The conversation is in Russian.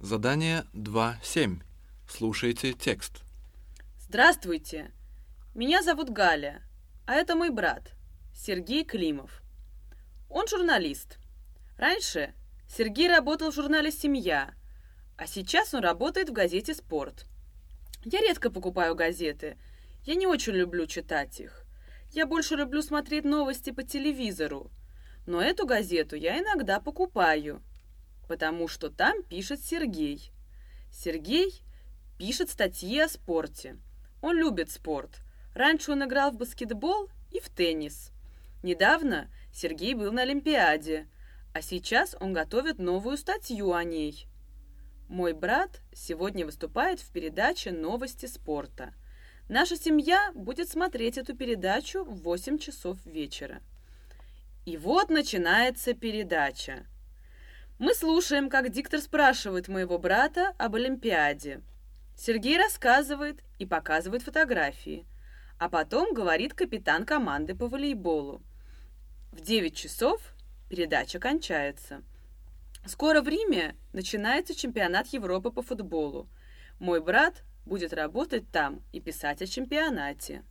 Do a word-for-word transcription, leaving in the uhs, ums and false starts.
Задание два семь. Слушайте текст. Здравствуйте, меня зовут Галя, а это мой брат, Сергей Климов. Он журналист. Раньше Сергей работал в журнале «Семья», а сейчас он работает в газете «Спорт». Я редко покупаю газеты, я не очень люблю читать их. Я больше люблю смотреть новости по телевизору, но эту газету я иногда покупаю, потому что там пишет Сергей. Сергей пишет статьи о спорте. Он любит спорт. Раньше он играл в баскетбол и в теннис. Недавно Сергей был на Олимпиаде, а сейчас он готовит новую статью о ней. Мой брат сегодня выступает в передаче «Новости спорта». Наша семья будет смотреть эту передачу в восемь часов вечера. И вот начинается передача. Мы слушаем, как диктор спрашивает моего брата об Олимпиаде. Сергей рассказывает и показывает фотографии, а потом говорит капитан команды по волейболу. В девять часов передача кончается. Скоро в Риме начинается чемпионат Европы по футболу. Мой брат будет работать там и писать о чемпионате.